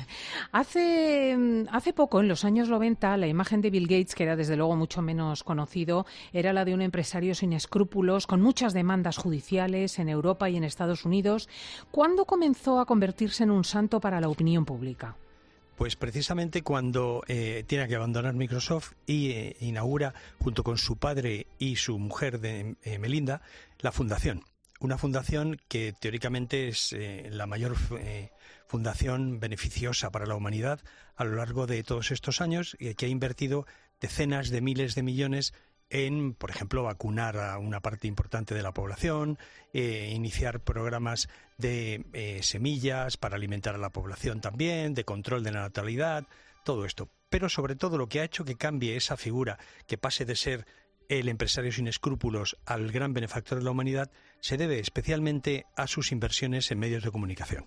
Hace, hace poco, en los años noventa, la imagen de Bill Gates, que era desde luego mucho menos conocido, era la de un empresario sin escrúpulos, con muchas demandas judiciales en Europa y en Estados Unidos. ¿Cuándo comenzó a convertirse en un santo para la opinión pública? Pues precisamente cuando eh, tiene que abandonar Microsoft y eh, inaugura, junto con su padre y su mujer de eh, Melinda, la fundación. Una fundación que teóricamente es eh, la mayor eh, fundación beneficiosa para la humanidad a lo largo de todos estos años y que ha invertido decenas de miles de millones en, por ejemplo, vacunar a una parte importante de la población, eh, iniciar programas de eh, semillas para alimentar a la población también, de control de la natalidad, todo esto. Pero sobre todo lo que ha hecho que cambie esa figura, que pase de ser el empresario sin escrúpulos al gran benefactor de la humanidad, se debe especialmente a sus inversiones en medios de comunicación.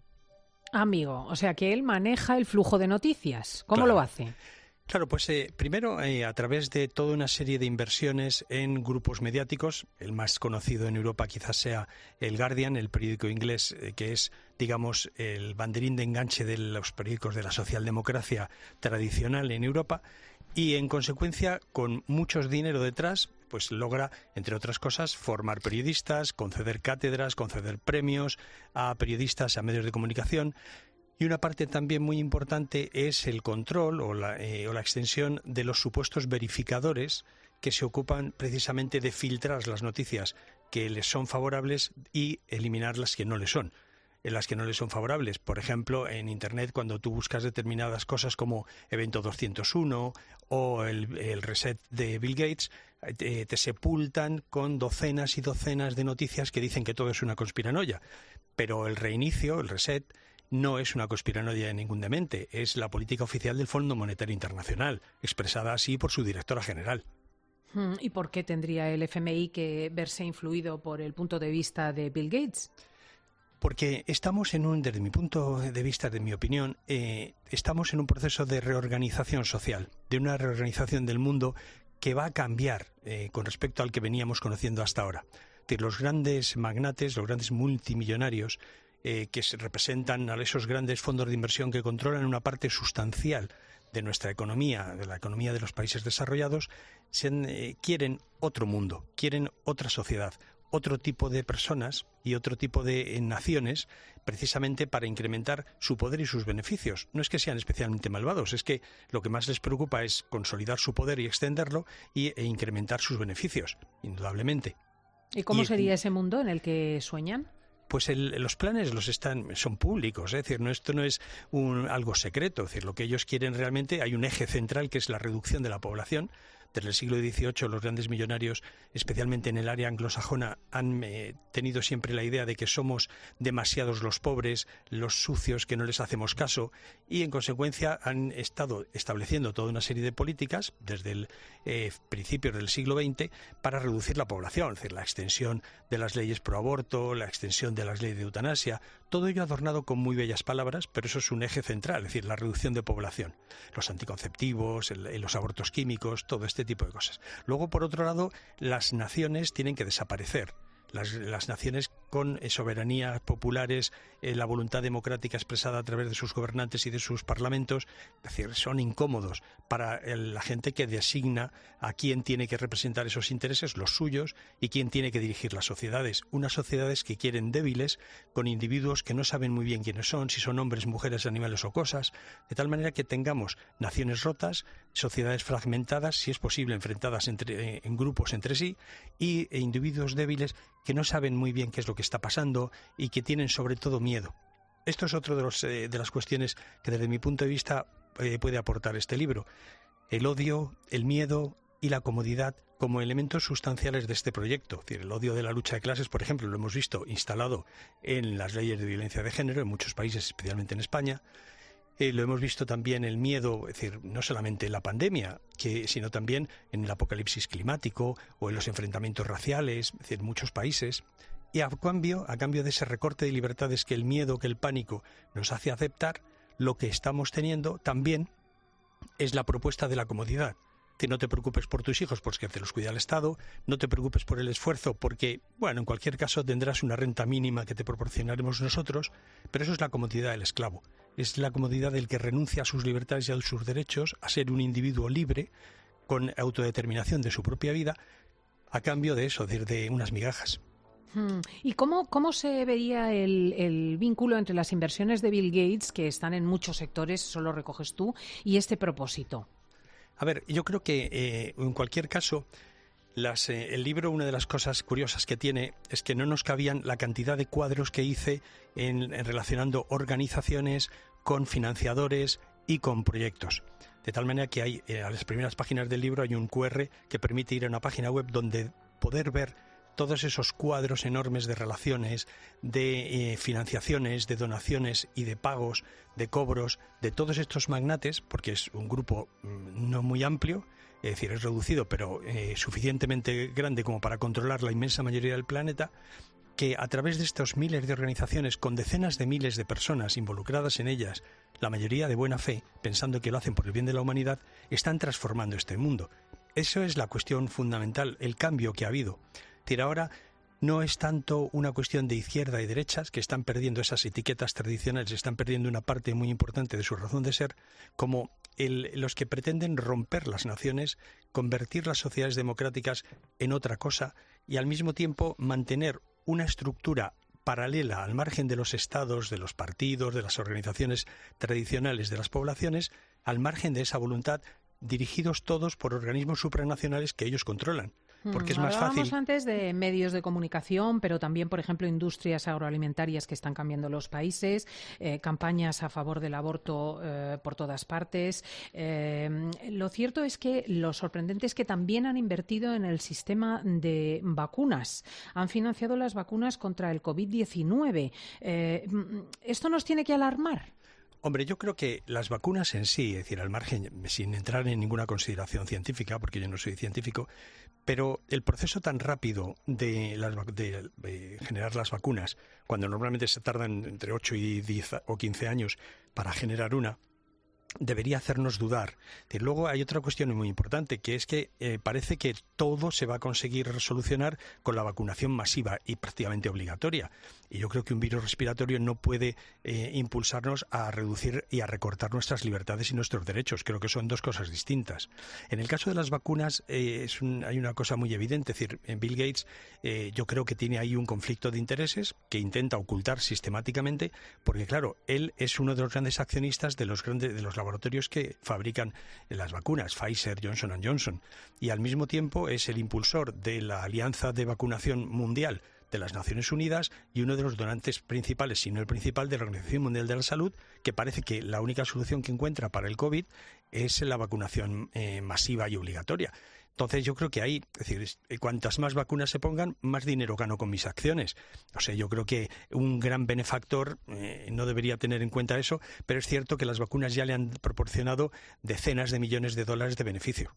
Amigo, o sea que él maneja el flujo de noticias. ¿Cómo Claro. lo hace? Claro, pues eh, primero eh, a través de toda una serie de inversiones en grupos mediáticos. El más conocido en Europa quizás sea el Guardian, el periódico inglés, eh, que es, digamos, el banderín de enganche de los periódicos de la socialdemocracia tradicional en Europa. Y en consecuencia, con mucho dinero detrás, pues logra, entre otras cosas, formar periodistas, conceder cátedras, conceder premios a periodistas, a medios de comunicación. Y una parte también muy importante es el control o la, eh, o la extensión de los supuestos verificadores que se ocupan precisamente de filtrar las noticias que les son favorables y eliminar las que no les son. En las que no les son favorables. Por ejemplo, en Internet, cuando tú buscas determinadas cosas como Evento doscientos uno o el, el reset de Bill Gates, te, te sepultan con docenas y docenas de noticias que dicen que todo es una conspiranoia. Pero el reinicio, el reset, no es una conspiranoia de ningún demente, es la política oficial del Fondo Monetario Internacional, expresada así por su directora general. ¿Y por qué tendría el F M I que verse influido por el punto de vista de Bill Gates? Porque estamos en un, desde mi punto de vista, de mi opinión, eh, estamos en un proceso de reorganización social, de una reorganización del mundo que va a cambiar eh, con respecto al que veníamos conociendo hasta ahora. Es decir, los grandes magnates, los grandes multimillonarios eh, que se representan a esos grandes fondos de inversión que controlan una parte sustancial de nuestra economía, de la economía de los países desarrollados, se, eh, quieren otro mundo, quieren otra sociedad, otro tipo de personas y otro tipo de eh, naciones, precisamente para incrementar su poder y sus beneficios. No es que sean especialmente malvados, es que lo que más les preocupa es consolidar su poder y extenderlo y, e incrementar sus beneficios, indudablemente. ¿Y cómo y, sería ese mundo en el que sueñan? Pues el, los planes los están, son públicos, ¿eh? Es decir, no, esto no es un, algo secreto, es decir, lo que ellos quieren realmente, hay un eje central que es la reducción de la población. Desde el siglo dieciocho los grandes millonarios, especialmente en el área anglosajona, han eh, tenido siempre la idea de que somos demasiados los pobres, los sucios, que no les hacemos caso, y en consecuencia han estado estableciendo toda una serie de políticas desde el eh, principios del siglo veinte para reducir la población, es decir, la extensión de las leyes pro aborto, la extensión de las leyes de eutanasia, todo ello adornado con muy bellas palabras, pero eso es un eje central, es decir, la reducción de población, los anticonceptivos, el, los abortos químicos, todo este tipo de cosas. Luego, por otro lado, las naciones tienen que desaparecer. Las, las naciones con eh, soberanías populares, eh, la voluntad democrática expresada a través de sus gobernantes y de sus parlamentos, es decir, son incómodos para el, la gente que designa a quién tiene que representar esos intereses, los suyos, y quién tiene que dirigir las sociedades. Unas sociedades que quieren débiles, con individuos que no saben muy bien quiénes son, si son hombres, mujeres, animales o cosas, de tal manera que tengamos naciones rotas, sociedades fragmentadas, si es posible enfrentadas entre, eh, en grupos entre sí, y e individuos débiles que no saben muy bien qué es lo que está pasando y que tienen sobre todo miedo. Esto es otro de, los, eh, de las cuestiones que desde mi punto de vista eh, puede aportar este libro. El odio, el miedo y la comodidad como elementos sustanciales de este proyecto. Es decir, el odio de la lucha de clases, por ejemplo, lo hemos visto instalado en las leyes de violencia de género en muchos países, especialmente en España. Eh, lo hemos visto también el miedo, es decir, no solamente en la pandemia, que, sino también en el apocalipsis climático o en los enfrentamientos raciales, es decir, en muchos países. Y a cambio, a cambio de ese recorte de libertades que el miedo, que el pánico nos hace aceptar, lo que estamos teniendo también es la propuesta de la comodidad. Que no te preocupes por tus hijos porque te los cuida el Estado, no te preocupes por el esfuerzo porque, bueno, en cualquier caso tendrás una renta mínima que te proporcionaremos nosotros, pero eso es la comodidad del esclavo, es la comodidad del que renuncia a sus libertades y a sus derechos, a ser un individuo libre, con autodeterminación de su propia vida, a cambio de eso, de, de unas migajas. ¿Y cómo, cómo se vería el, el vínculo entre las inversiones de Bill Gates, que están en muchos sectores, eso lo recoges tú, y este propósito? A ver, yo creo que eh, en cualquier caso, las, eh, el libro, una de las cosas curiosas que tiene es que no nos cabían la cantidad de cuadros que hice en, en relacionando organizaciones con financiadores y con proyectos. De tal manera que hay, eh, a las primeras páginas del libro hay un cu erre que permite ir a una página web donde poder ver todos esos cuadros enormes de relaciones, de eh, financiaciones, de donaciones y de pagos, de cobros, de todos estos magnates, porque es un grupo mmm, no muy amplio, es decir, es reducido, pero eh, suficientemente grande como para controlar la inmensa mayoría del planeta, que a través de estos miles de organizaciones con decenas de miles de personas involucradas en ellas, la mayoría de buena fe, pensando que lo hacen por el bien de la humanidad, están transformando este mundo. Eso es la cuestión fundamental, el cambio que ha habido. Es decir, ahora no es tanto una cuestión de izquierda y derechas, que están perdiendo esas etiquetas tradicionales, están perdiendo una parte muy importante de su razón de ser, como el, los que pretenden romper las naciones, convertir las sociedades democráticas en otra cosa y al mismo tiempo mantener una estructura paralela al margen de los estados, de los partidos, de las organizaciones tradicionales de las poblaciones, al margen de esa voluntad, dirigidos todos por organismos supranacionales que ellos controlan. Porque es más fácil. Hablábamos antes de medios de comunicación, pero también, por ejemplo, industrias agroalimentarias que están cambiando los países, eh, campañas a favor del aborto eh, por todas partes. Eh, lo cierto es que lo sorprendente es que también han invertido en el sistema de vacunas. Han financiado las vacunas contra el covid diecinueve. Eh, ¿Esto nos tiene que alarmar? Hombre, yo creo que las vacunas en sí, es decir, al margen, sin entrar en ninguna consideración científica, porque yo no soy científico, pero el proceso tan rápido de, las, de, de generar las vacunas, cuando normalmente se tardan entre ocho y diez o quince años para generar una, debería hacernos dudar. Y luego hay otra cuestión muy importante, que es que eh, parece que todo se va a conseguir solucionar con la vacunación masiva y prácticamente obligatoria. Y yo creo que un virus respiratorio no puede eh, impulsarnos a reducir y a recortar nuestras libertades y nuestros derechos. Creo que son dos cosas distintas. En el caso de las vacunas eh, es un, hay una cosa muy evidente. Es decir, en Bill Gates eh, yo creo que tiene ahí un conflicto de intereses que intenta ocultar sistemáticamente, porque claro, él es uno de los grandes accionistas de los grandes de los laboratorios que fabrican las vacunas, Pfizer, Johnson and Johnson, y al mismo tiempo es el impulsor de la Alianza de Vacunación Mundial de las Naciones Unidas y uno de los donantes principales, si no el principal, de la Organización Mundial de la Salud, que parece que la única solución que encuentra para el COVID es la vacunación eh, masiva y obligatoria. Entonces yo creo que ahí, es decir, cuantas más vacunas se pongan, más dinero gano con mis acciones. O sea, yo creo que un gran benefactor eh, no debería tener en cuenta eso, pero es cierto que las vacunas ya le han proporcionado decenas de millones de dólares de beneficio.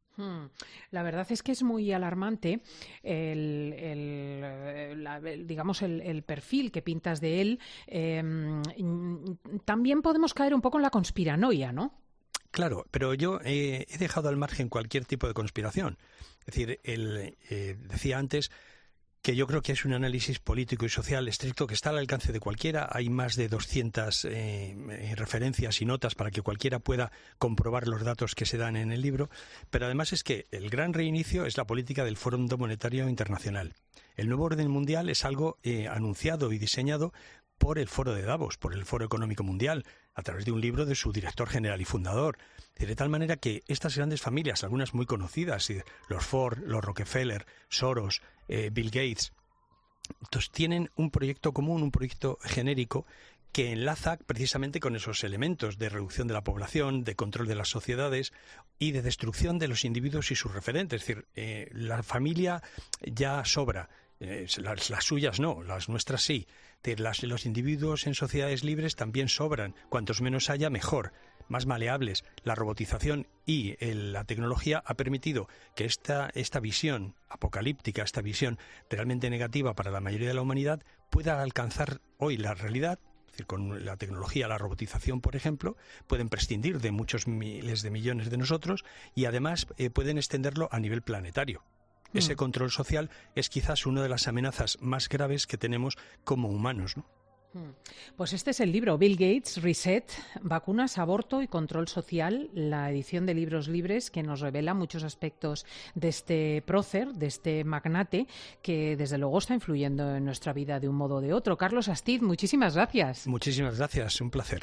La verdad es que es muy alarmante el, el, la, el digamos el, el perfil que pintas de él. Eh, también podemos caer un poco en la conspiranoia, ¿no? Claro, pero yo eh, he dejado al margen cualquier tipo de conspiración. Es decir, él eh, decía antes que yo creo que es un análisis político y social estricto que está al alcance de cualquiera. Hay más de doscientas eh, referencias y notas para que cualquiera pueda comprobar los datos que se dan en el libro, pero además es que el gran reinicio es la política del Fondo Monetario Internacional. El nuevo orden mundial es algo eh, anunciado y diseñado por el Foro de Davos, por el Foro Económico Mundial, a través de un libro de su director general y fundador. De tal manera que estas grandes familias, algunas muy conocidas, los Ford, los Rockefeller, Soros, eh, Bill Gates, entonces tienen un proyecto común, un proyecto genérico que enlaza precisamente con esos elementos de reducción de la población, de control de las sociedades y de destrucción de los individuos y sus referentes. Es decir, eh, la familia ya sobra. Eh, las, las suyas no, las nuestras sí. Las, los individuos en sociedades libres también sobran. Cuantos menos haya, mejor. Más maleables. La robotización y el, la tecnología ha permitido que esta, esta visión apocalíptica, esta visión realmente negativa para la mayoría de la humanidad, pueda alcanzar hoy la realidad. Es decir, con la tecnología, la robotización, por ejemplo, pueden prescindir de muchos miles de millones de nosotros y además eh, pueden extenderlo a nivel planetario. Ese control social es quizás una de las amenazas más graves que tenemos como humanos, ¿no? Pues este es el libro, Bill Gates, Reset, Vacunas, Aborto y Control Social, la edición de Libros Libres, que nos revela muchos aspectos de este prócer, de este magnate, que desde luego está influyendo en nuestra vida de un modo o de otro. Carlos Astiz, muchísimas gracias. Muchísimas gracias, un placer.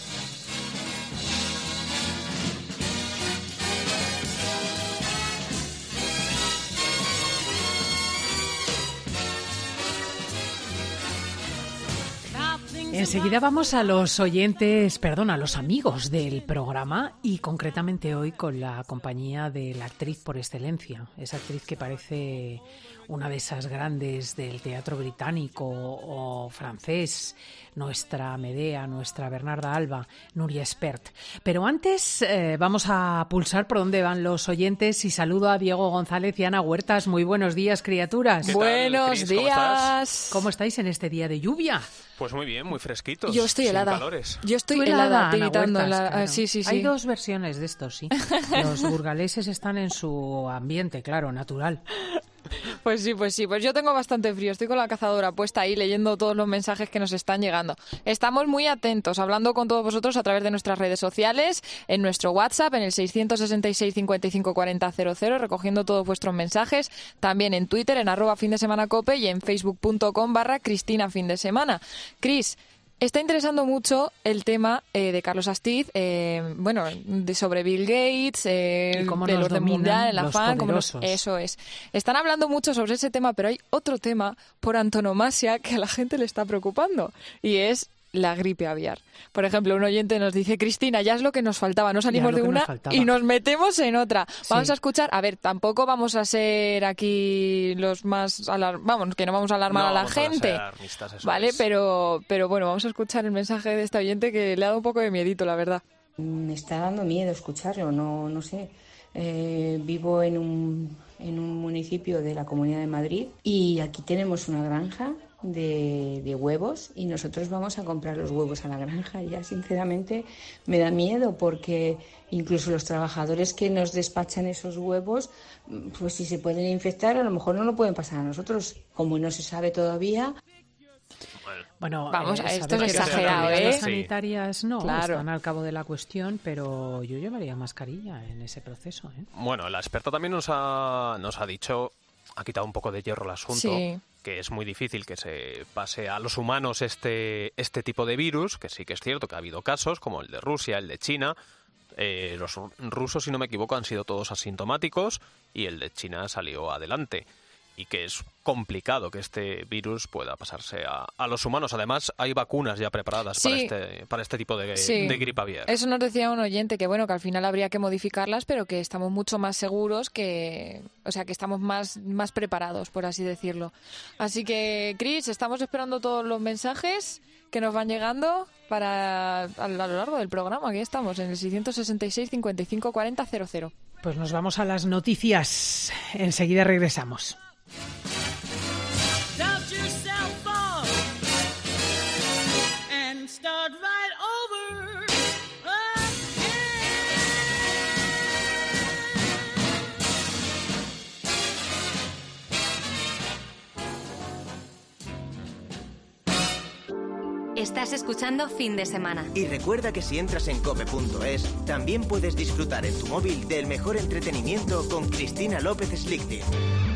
Enseguida vamos a los oyentes, perdón, a los amigos del programa y concretamente hoy con la compañía de la actriz por excelencia, esa actriz que parece una de esas grandes del teatro británico o francés, nuestra Medea, nuestra Bernarda Alba, Nuria Espert. Pero antes eh, vamos a pulsar por dónde van los oyentes y saludo a Diego González y Ana Huertas. Muy buenos días, criaturas. ¿Qué tal, buenos Cris? días. ¿Cómo estás? ¿Cómo estáis en este día de lluvia? Pues muy bien, muy fresquitos. Yo estoy sin helada. calores. Yo estoy Tú helada, Ana tiritando. Huertas, la... claro. Sí, sí, sí. Hay dos versiones de esto, sí. Los burgaleses están en su ambiente, claro, natural. Pues sí, pues sí, pues yo tengo bastante frío, estoy con la cazadora puesta ahí leyendo todos los mensajes que nos están llegando. Estamos muy atentos, hablando con todos vosotros a través de nuestras redes sociales, en nuestro WhatsApp, en el seiscientos sesenta y seis, cincuenta y cinco, cuarenta, cero cero, recogiendo todos vuestros mensajes, también en Twitter, en arroba fin de semana cope y en facebook.com barra Cristina fin de semana. Cris, está interesando mucho el tema eh, de Carlos Astiz, eh, bueno, de sobre Bill Gates, eh, del orden mundial, el afán, cómo nos, eso es. Están hablando mucho sobre ese tema, pero hay otro tema por antonomasia que a la gente le está preocupando y es la gripe aviar. Por ejemplo, un oyente nos dice, Cristina, ya es lo que nos faltaba, no salimos de una y nos metemos en otra. Vamos sí. a escuchar, a ver, tampoco vamos a ser aquí los más, alar... vamos, que no vamos a alarmar no, a la vamos gente, a alarmistas, eso ¿vale? Es. Pero, pero bueno, vamos a escuchar el mensaje de esta oyente que le ha dado un poco de miedito, la verdad. Me está dando miedo escucharlo, no, no sé. Eh, vivo en un, en un municipio de la Comunidad de Madrid y aquí tenemos una granja de, de huevos y nosotros vamos a comprar los huevos a la granja. Ya sinceramente me da miedo porque incluso los trabajadores que nos despachan esos huevos, pues si se pueden infectar a lo mejor no lo pueden pasar a nosotros, como no se sabe todavía. Bueno, vamos, eh, esto es exagerado, ¿eh? Las sanitarias no, claro. están al cabo de la cuestión, pero yo llevaría mascarilla en ese proceso, ¿eh? Bueno, la experta también nos ha, nos ha dicho, ha quitado un poco de hierro el asunto, sí. que es muy difícil que se pase a los humanos este, este tipo de virus, que sí que es cierto que ha habido casos, como el de Rusia, el de China. Eh, los rusos, si no me equivoco, han sido todos asintomáticos y el de China salió adelante. Y que es complicado que este virus pueda pasarse a, a los humanos. Además, hay vacunas ya preparadas sí. para este para este tipo de, sí. de gripe aviar. Eso nos decía un oyente, que bueno, que al final habría que modificarlas, pero que estamos mucho más seguros, que o sea, que estamos más, más preparados, por así decirlo. Así que, Cris, estamos esperando todos los mensajes que nos van llegando para a lo largo del programa. Aquí estamos, en el seiscientos sesenta y seis, cincuenta y cinco, cuarenta, cero cero. Pues nos vamos a las noticias. Enseguida regresamos. Doubt yourself off and start right over again. Estás escuchando Fin de Semana. Y recuerda que si entras en cope punto es, también puedes disfrutar en tu móvil del mejor entretenimiento con Cristina López Slichting.